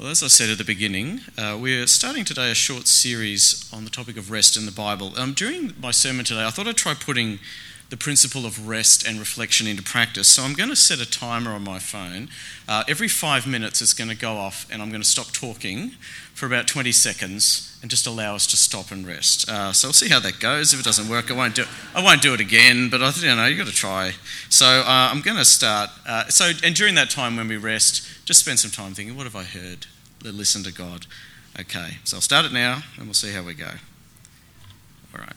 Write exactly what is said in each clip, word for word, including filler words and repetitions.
Well, as I said at the beginning, uh, we're starting today a short series on the topic of rest in the Bible. Um, during my sermon today, I thought I'd try putting the principle of rest and reflection into practice. So I'm going to set a timer on my phone. Uh, every five minutes it's going to go off and I'm going to stop talking for about twenty seconds and just allow us to stop and rest. Uh, so we'll see how that goes. If it doesn't work, I won't do it. I won't do it again, but I you know, you've got to try. So uh, I'm going to start. Uh, so and during that time when we rest, just spend some time thinking, what have I heard? Listen to God. Okay, so I'll start it now and we'll see how we go. All right.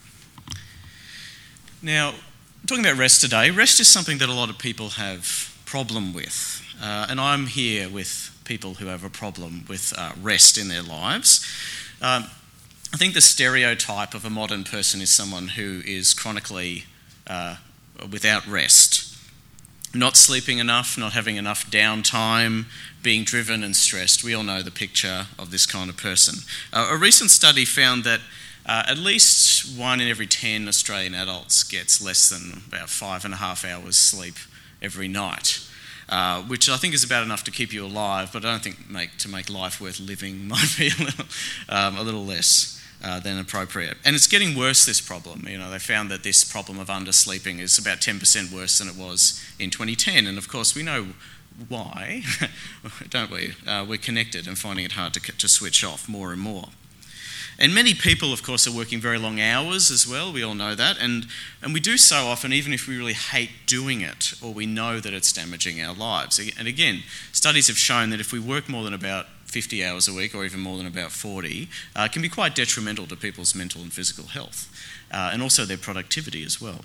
Now, talking about rest today, rest is something that a lot of people have problem with. Uh, and I'm here with people who have a problem with uh, rest in their lives. Um, I think the stereotype of a modern person is someone who is chronically uh, without rest. Not sleeping enough, not having enough downtime, being driven and stressed. We all know the picture of this kind of person. Uh, a recent study found that uh, at least one in every ten Australian adults gets less than about five and a half hours sleep every night, uh, which I think is about enough to keep you alive, but I don't think make, to make life worth living might be a little, um, a little less. Uh, than appropriate. And it's getting worse, this problem. You know, they found that this problem of undersleeping is about ten percent worse than it was in twenty ten. And of course, we know why, don't we? Uh, we're connected and finding it hard to, to switch off more and more. And many people, of course, are working very long hours as well. We all know that. And, and we do so often, even if we really hate doing it or we know that it's damaging our lives. And again, studies have shown that if we work more than about fifty hours a week or even more than about forty, uh, can be quite detrimental to people's mental and physical health uh, and also their productivity as well.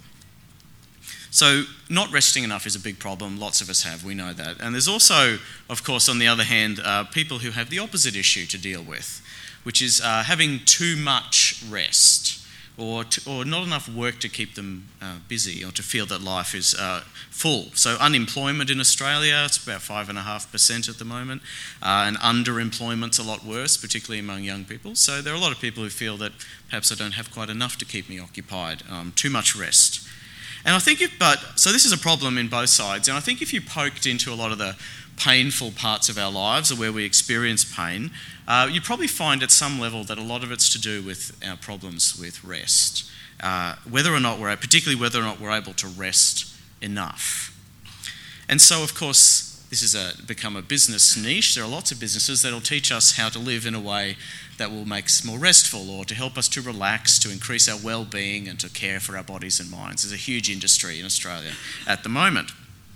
So not resting enough is a big problem. Lots of us have, we know that. And there's also, of course, on the other hand, uh, people who have the opposite issue to deal with, which is uh, having too much rest or to, or not enough work to keep them uh, busy or to feel that life is uh, full. So unemployment in Australia, it's about five point five percent at the moment, uh, and underemployment's a lot worse, particularly among young people. So there are a lot of people who feel that perhaps I don't have quite enough to keep me occupied, um, too much rest. And I think if, but, so this is a problem in both sides, and I think if you poked into a lot of the painful parts of our lives or where we experience pain, uh, you probably find at some level that a lot of it's to do with our problems with rest, uh, whether or not we're, particularly whether or not we're able to rest enough. And so, of course, this has a, become a business niche. There are lots of businesses that will teach us how to live in a way that will make us more restful or to help us to relax, to increase our well-being and to care for our bodies and minds. There's a huge industry in Australia at the moment.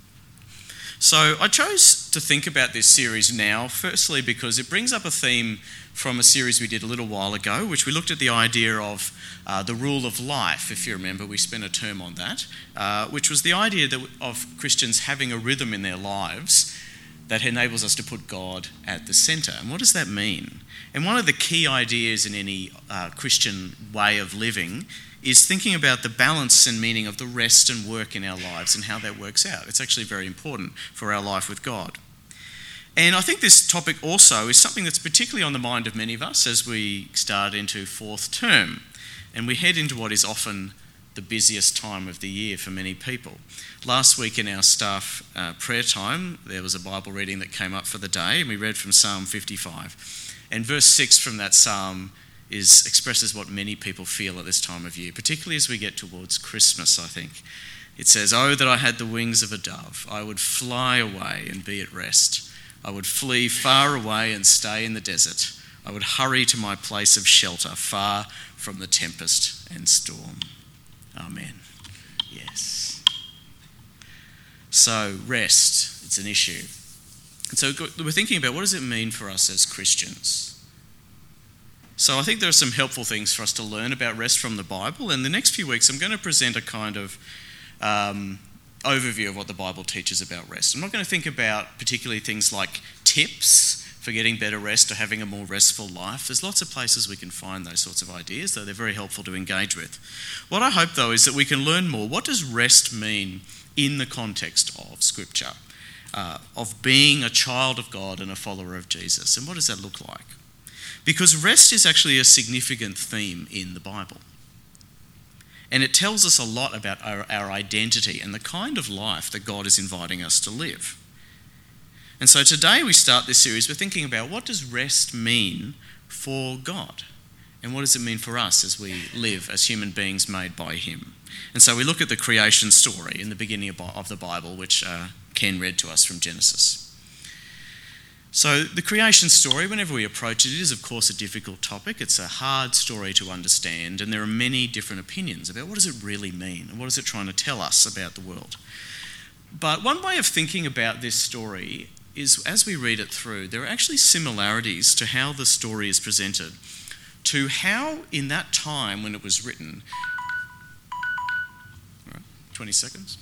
So I chose to think about this series now, firstly because it brings up a theme from a series we did a little while ago, which we looked at the idea of uh, the rule of life. If you remember, we spent a term on that, uh, which was the idea that, of Christians having a rhythm in their lives that enables us to put God at the centre. And what does that mean? And one of the key ideas in any uh, Christian way of living is thinking about the balance and meaning of the rest and work in our lives and how that works out. It's actually very important for our life with God. And I think this topic also is something that's particularly on the mind of many of us as we start into fourth term and we head into what is often the busiest time of the year for many people. Last week in our staff uh, prayer time, there was a Bible reading that came up for the day, and we read from Psalm fifty-five. And verse six from that psalm is expresses what many people feel at this time of year, particularly as we get towards Christmas, I think. It says, "Oh, that I had the wings of a dove. I would fly away and be at rest. I would flee far away and stay in the desert. I would hurry to my place of shelter, far from the tempest and storm." Amen. Yes. So, rest, it's an issue. And so we're thinking about what does it mean for us as Christians? So I think there are some helpful things for us to learn about rest from the Bible. And the next few weeks I'm going to present a kind of um, overview of what the Bible teaches about rest. I'm not going to think about particularly things like tips for getting better rest or having a more restful life. There's lots of places we can find those sorts of ideas, though they're very helpful to engage with. What I hope, though, is that we can learn more. What does rest mean in the context of Scripture, uh, of being a child of God and a follower of Jesus? And what does that look like? Because rest is actually a significant theme in the Bible. And it tells us a lot about our, our identity and the kind of life that God is inviting us to live. And so today we start this series, we're thinking about what does rest mean for God? And what does it mean for us as we live as human beings made by him? And so we look at the creation story in the beginning of the Bible, which uh, Ken read to us from Genesis. So the creation story, whenever we approach it, it is of course a difficult topic. It's a hard story to understand, and there are many different opinions about what does it really mean and what is it trying to tell us about the world. But one way of thinking about this story is, as we read it through, there are actually similarities to how the story is presented to how in that time when it was written. All right, twenty seconds.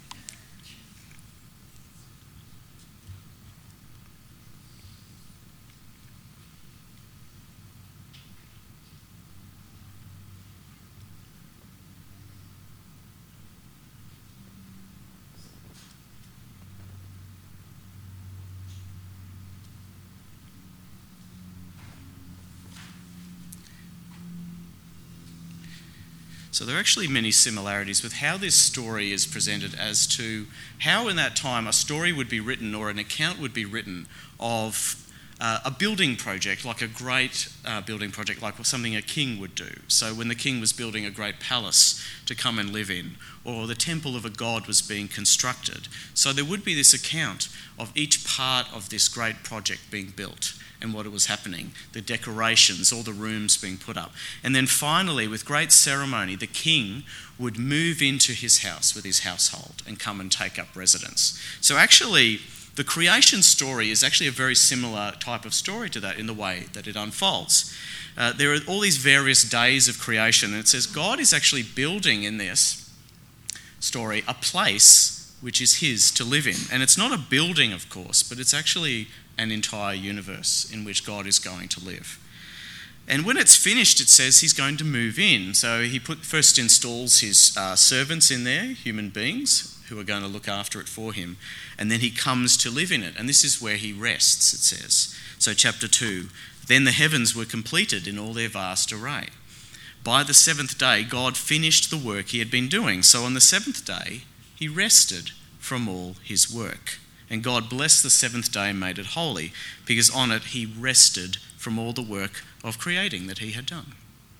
So there are actually many similarities with how this story is presented as to how in that time a story would be written or an account would be written of uh, a building project, like a great uh, building project, like something a king would do. So when the king was building a great palace to come and live in, or the temple of a god was being constructed. So there would be this account of each part of this great project being built and what it was happening, the decorations, all the rooms being put up. And then finally, with great ceremony, the king would move into his house with his household and come and take up residence. So actually, the creation story is actually a very similar type of story to that in the way that it unfolds. Uh, there are all these various days of creation, and it says God is actually building in this story a place which is his to live in. And it's not a building, of course, but it's actually an entire universe in which God is going to live. And when it's finished, it says he's going to move in. So he put, first installs his uh, servants in there, human beings, who are going to look after it for him. And then he comes to live in it. And this is where he rests, it says. So chapter two, then the heavens were completed in all their vast array. By the seventh day, God finished the work he had been doing. So on the seventh day, he rested from all his work. And God blessed the seventh day and made it holy, because on it he rested from all the work of creating that he had done.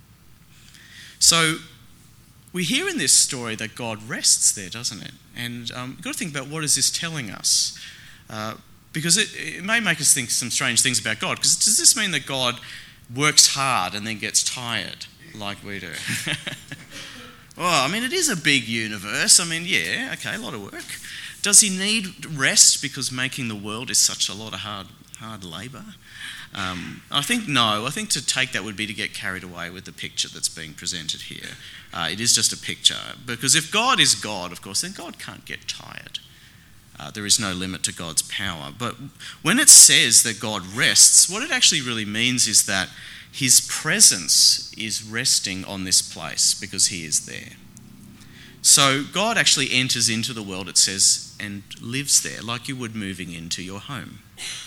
So we hear in this story that God rests there, doesn't it? And um, you've got to think about, what is this telling us? Uh, because it, it may make us think some strange things about God. Because does this mean that God works hard and then gets tired like we do? Well, I mean, it is a big universe. I mean, yeah, okay, a lot of work. Does he need rest because making the world is such a lot of hard hard labour? Um, I think no. I think to take that would be to get carried away with the picture that's being presented here. Uh, it is just a picture. Because if God is God, of course, then God can't get tired. Uh, there is no limit to God's power. But when it says that God rests, what it actually really means is that his presence is resting on this place because he is there. So God actually enters into the world, it says, and lives there, like you would moving into your home.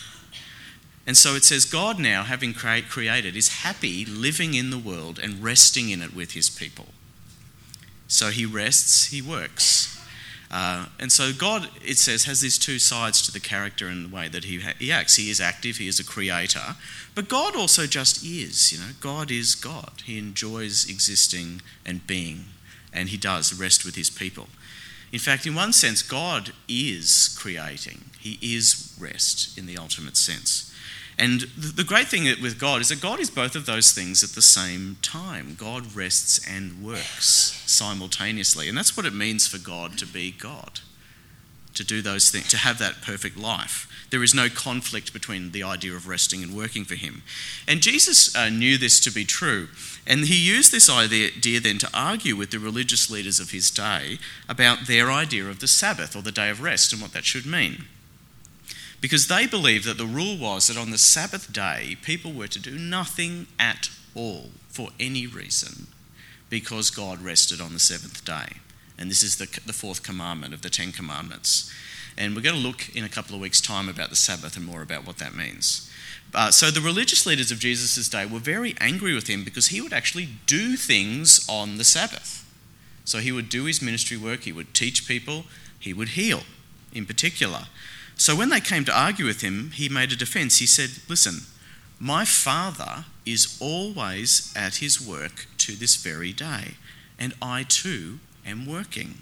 And so it says God now, having create, created, is happy living in the world and resting in it with his people. So he rests, he works. Uh, and so God, it says, has these two sides to the character in the way that he, he acts. He is active, he is a creator. But God also just is, you know. God is God. He enjoys existing and being. And he does rest with his people. In fact, in one sense, God is creating. He is rest in the ultimate sense. And the great thing with God is that God is both of those things at the same time. God rests and works simultaneously. And that's what it means for God to be God, to do those things, to have that perfect life. There is no conflict between the idea of resting and working for him. And Jesus uh, knew this to be true. And he used this idea then to argue with the religious leaders of his day about their idea of the Sabbath or the day of rest and what that should mean. Because they believed that the rule was that on the Sabbath day, people were to do nothing at all for any reason because God rested on the seventh day. And this is the, the fourth commandment of the Ten Commandments. And we're going to look in a couple of weeks' time about the Sabbath and more about what that means. Uh, so the religious leaders of Jesus' day were very angry with him because he would actually do things on the Sabbath. So he would do his ministry work, he would teach people, he would heal in particular. So when they came to argue with him, he made a defense. He said, listen, my Father is always at his work to this very day, and I too am working.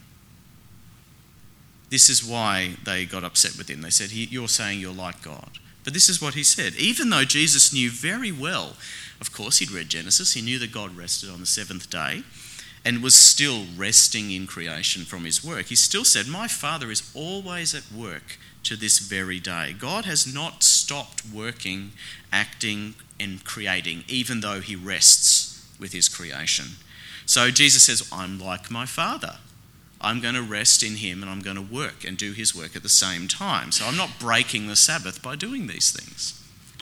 This is why they got upset with him. They said, you're saying you're like God. But this is what he said. Even though Jesus knew very well, of course, he'd read Genesis, he knew that God rested on the seventh day and was still resting in creation from his work. He still said, my Father is always at work to this very day. God has not stopped working, acting, and creating, even though he rests with his creation. So Jesus says, I'm like my Father. I'm going to rest in him and I'm going to work and do his work at the same time. So I'm not breaking the Sabbath by doing these things.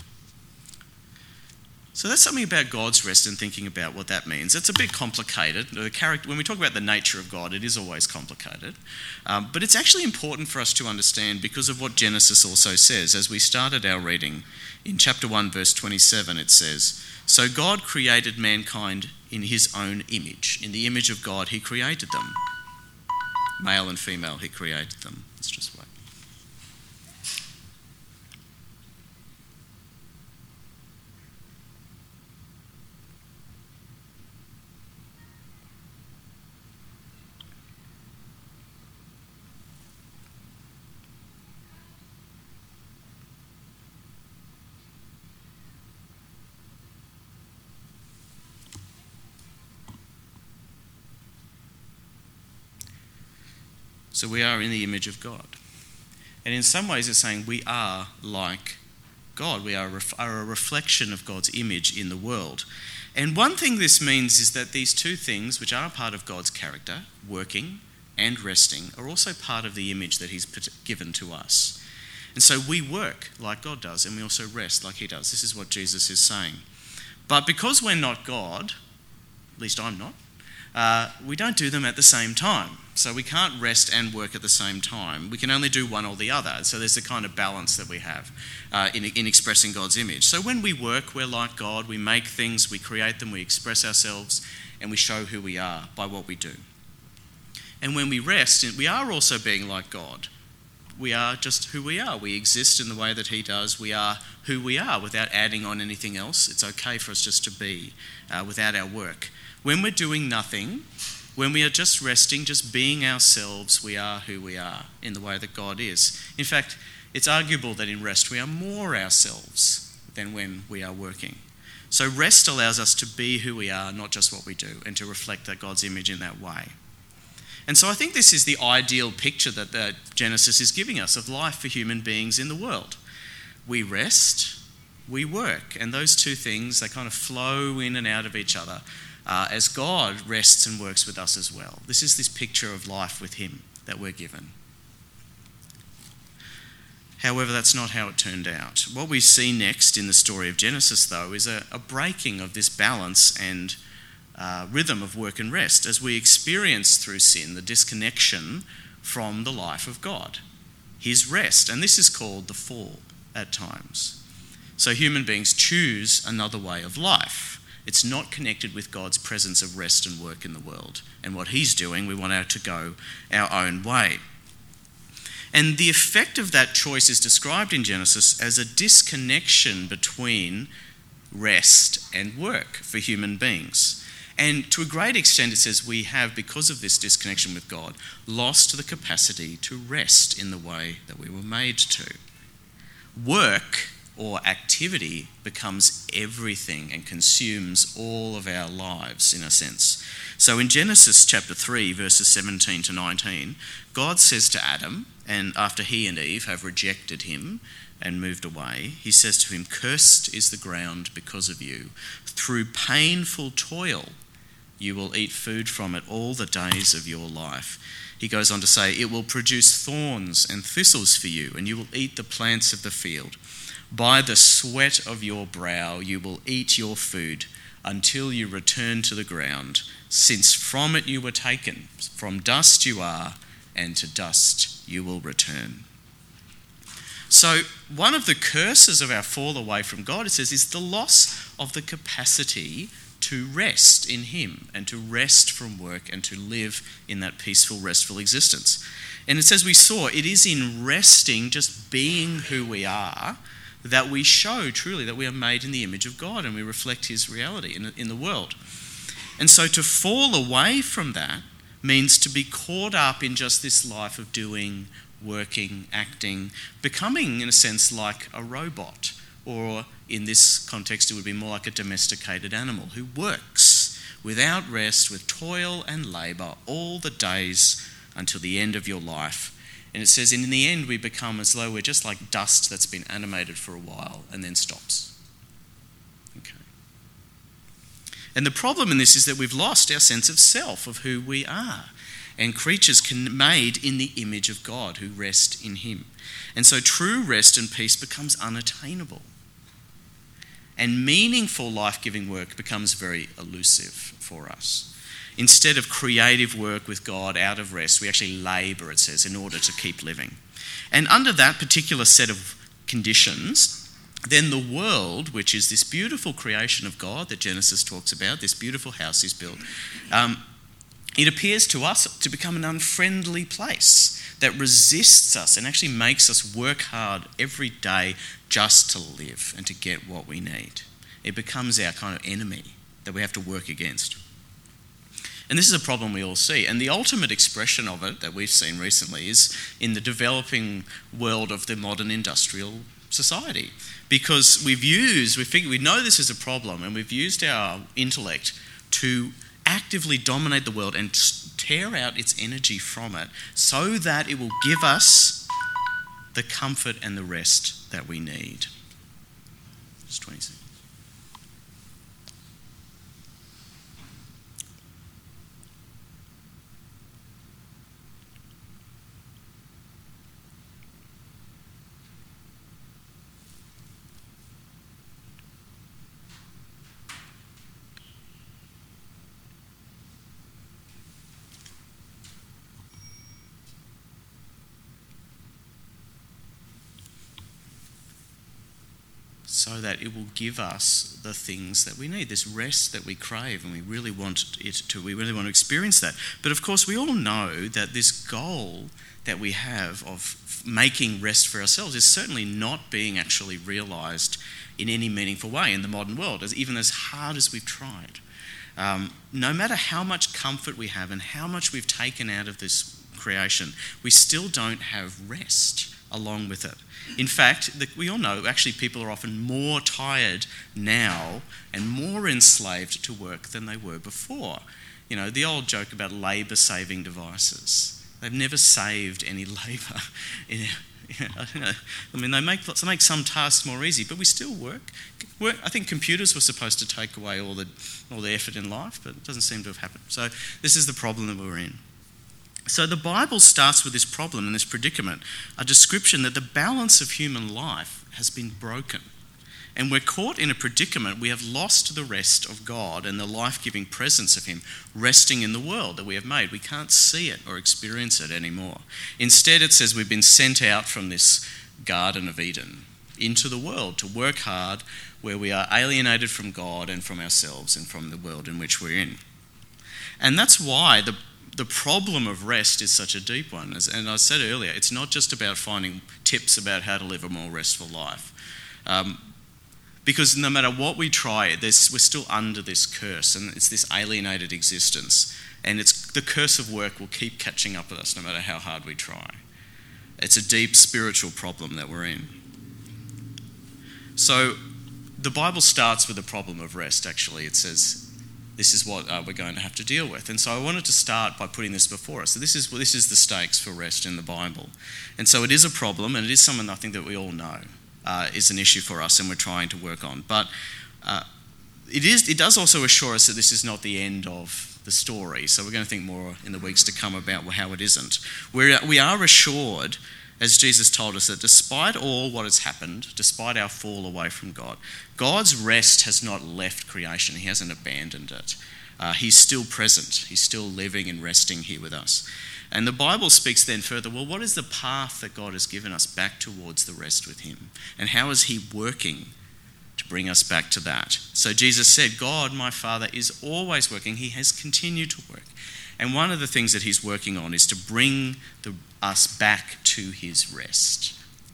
So that's something about God's rest and thinking about what that means. It's a bit complicated. The character, when we talk about the nature of God, it is always complicated. Um, but it's actually important for us to understand because of what Genesis also says. As we started our reading in chapter one, verse twenty-seven, it says, so God created mankind in his own image. In the image of God, he created them. Male and female, he created them. Let's just wait. So we are in the image of God. And in some ways it's saying we are like God. We are a, ref- are a reflection of God's image in the world. And one thing this means is that these two things, which are part of God's character, working and resting, are also part of the image that he's put- given to us. And so we work like God does, and we also rest like he does. This is what Jesus is saying. But because we're not God, at least I'm not, uh, we don't do them at the same time. So we can't rest and work at the same time. We can only do one or the other. So there's a kind of balance that we have uh, in, in expressing God's image. So when we work, we're like God. We make things, we create them, we express ourselves, and we show who we are by what we do. And when we rest, we are also being like God. We are just who we are. We exist in the way that he does. We are who we are without adding on anything else. It's okay for us just to be uh, without our work. When we're doing nothing, when we are just resting, just being ourselves, we are who we are in the way that God is. In fact, it's arguable that in rest we are more ourselves than when we are working. So rest allows us to be who we are, not just what we do, and to reflect that God's image in that way. And so I think this is the ideal picture that, that Genesis is giving us of life for human beings in the world. We rest, we work, and those two things, they kind of flow in and out of each other. Uh, as God rests and works with us as well. This is this picture of life with him that we're given. However, that's not how it turned out. What we see next in the story of Genesis, though, is a, a breaking of this balance and uh, rhythm of work and rest as we experience through sin the disconnection from the life of God, his rest. And this is called the fall at times. So human beings choose another way of life. It's not connected with God's presence of rest and work in the world. And what he's doing, we want out to go our own way. And the effect of that choice is described in Genesis as a disconnection between rest and work for human beings. And to a great extent, it says we have, because of this disconnection with God, lost the capacity to rest in the way that we were made to. Work or activity becomes everything and consumes all of our lives in a sense. So in Genesis chapter three, verses seventeen to nineteen, God says to Adam, and after he and Eve have rejected him and moved away, he says to him, cursed is the ground because of you. Through painful toil you will eat food from it all the days of your life. He goes on to say, it will produce thorns and thistles for you, and you will eat the plants of the field. By the sweat of your brow you will eat your food until you return to the ground, since from it you were taken. From dust you are, and to dust you will return. So one of the curses of our fall away from God, it says, is the loss of the capacity to rest in him and to rest from work and to live in that peaceful, restful existence. And it says we saw it is in resting, just being who we are, that we show truly that we are made in the image of God and we reflect his reality in, in the world. And so to fall away from that means to be caught up in just this life of doing, working, acting, becoming, in a sense, like a robot. Or in this context, it would be more like a domesticated animal who works without rest, with toil and labour, all the days until the end of your life. And it says, in the end, we become as though we're just like dust that's been animated for a while and then stops. Okay. And the problem in this is that we've lost our sense of self, of who we are. And creatures can made in the image of God who rest in him. And so true rest and peace becomes unattainable. And meaningful life-giving work becomes very elusive for us. Instead of creative work with God out of rest, we actually labour, it says, in order to keep living. And under that particular set of conditions, then the world, which is this beautiful creation of God that Genesis talks about, this beautiful house he's built, um, it appears to us to become an unfriendly place that resists us and actually makes us work hard every day just to live and to get what we need. It becomes our kind of enemy that we have to work against. And this is a problem we all see. And the ultimate expression of it that we've seen recently is in the developing world of the modern industrial society. Because we've used, we figure, we know this is a problem, and we've used our intellect to actively dominate the world and tear out its energy from it so that it will give us the comfort and the rest that we need. Just twenty seconds. So that it will give us the things that we need, this rest that we crave, and we really want it to. We really want to experience that. But of course, we all know that this goal that we have of making rest for ourselves is certainly not being actually realised in any meaningful way in the modern world, as even as hard as we've tried. Um, no matter how much comfort we have and how much we've taken out of this creation, we still don't have rest along with it. In fact, the, we all know actually people are often more tired now and more enslaved to work than they were before. You know, the old joke about labour-saving devices. They've never saved any labour. In, you know, I, don't know. I mean, they make, they make some tasks more easy, but we still work. work. I think computers were supposed to take away all the, all the effort in life, but it doesn't seem to have happened. So this is the problem that we're in. So the Bible starts with this problem and this predicament, a description that the balance of human life has been broken. And we're caught in a predicament. We have lost the rest of God and the life-giving presence of him resting in the world that we have made. We can't see it or experience it anymore. Instead, it says we've been sent out from this Garden of Eden into the world to work hard, where we are alienated from God and from ourselves and from the world in which we're in. And that's why the The problem of rest is such a deep one. As, and I said earlier, it's not just about finding tips about how to live a more restful life. Um, because no matter what we try, we're still under this curse, and it's this alienated existence. And it's the curse of work will keep catching up with us no matter how hard we try. It's a deep spiritual problem that we're in. So the Bible starts with the problem of rest, actually. It says, this is what uh, we're going to have to deal with. And so I wanted to start by putting this before us. So this is, well, this is the stakes for rest in the Bible. And so it is a problem, and it is something I think that we all know uh, is an issue for us and we're trying to work on. But uh, it is. It does also assure us that this is not the end of the story. So we're going to think more in the weeks to come about how it isn't. We're, we are assured, as Jesus told us, that despite all what has happened, despite our fall away from God, God's rest has not left creation. He hasn't abandoned it. Uh, he's still present. He's still living and resting here with us. And the Bible speaks then further, well, what is the path that God has given us back towards the rest with him? And how is he working to bring us back to that. So Jesus said, God, my Father, is always working. He has continued to work. And one of the things that he's working on is to bring the, us back to his rest.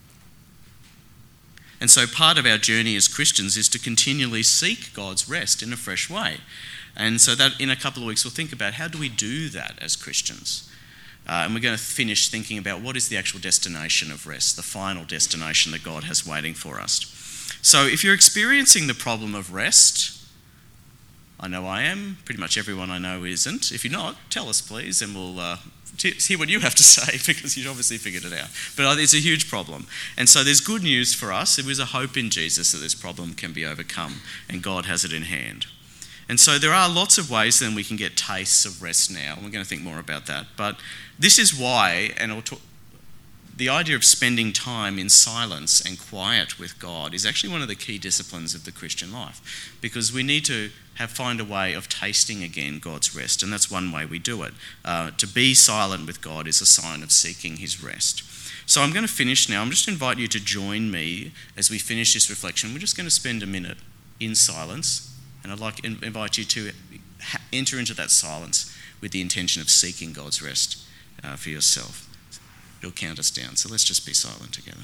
And so part of our journey as Christians is to continually seek God's rest in a fresh way. And so that in a couple of weeks we'll think about how do we do that as Christians. Uh, and we're going to finish thinking about what is the actual destination of rest, the final destination that God has waiting for us. So if you're experiencing the problem of rest, I know I am, pretty much everyone I know isn't. If you're not, tell us please, and we'll uh, t- hear what you have to say, because you've obviously figured it out. But it's a huge problem. And so there's good news for us. There is a hope in Jesus that this problem can be overcome, and God has it in hand. And so there are lots of ways then we can get tastes of rest now. We're going to think more about that. But this is why, and I'll talk, the idea of spending time in silence and quiet with God is actually one of the key disciplines of the Christian life, because we need to have find a way of tasting again God's rest, and that's one way we do it. Uh, to be silent with God is a sign of seeking his rest. So I'm going to finish now. I'm just going to invite you to join me as we finish this reflection. We're just going to spend a minute in silence, and I'd like to invite you to enter into that silence with the intention of seeking God's rest uh, for yourself. It'll count us down, so let's just be silent together.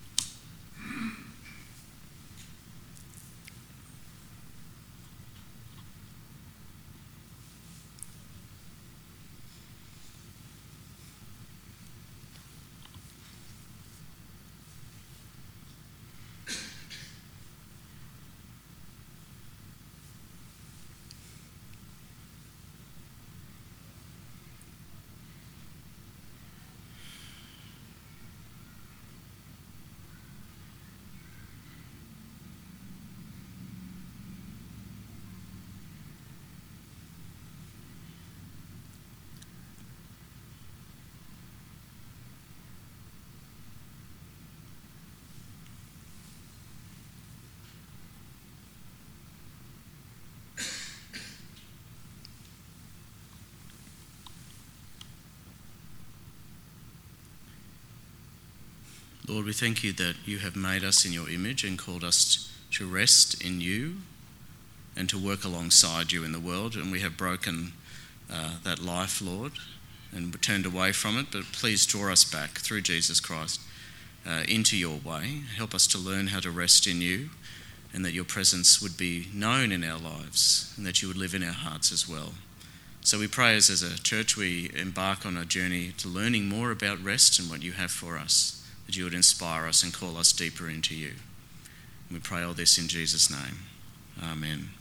Lord, we thank you that you have made us in your image and called us to rest in you and to work alongside you in the world. And we have broken uh, that life, Lord, and turned away from it. But please draw us back through Jesus Christ uh, into your way. Help us to learn how to rest in you, and that your presence would be known in our lives and that you would live in our hearts as well. So we pray as, as a church we embark on a journey to learning more about rest and what you have for us, that you would inspire us and call us deeper into you. And we pray all this in Jesus' name. Amen.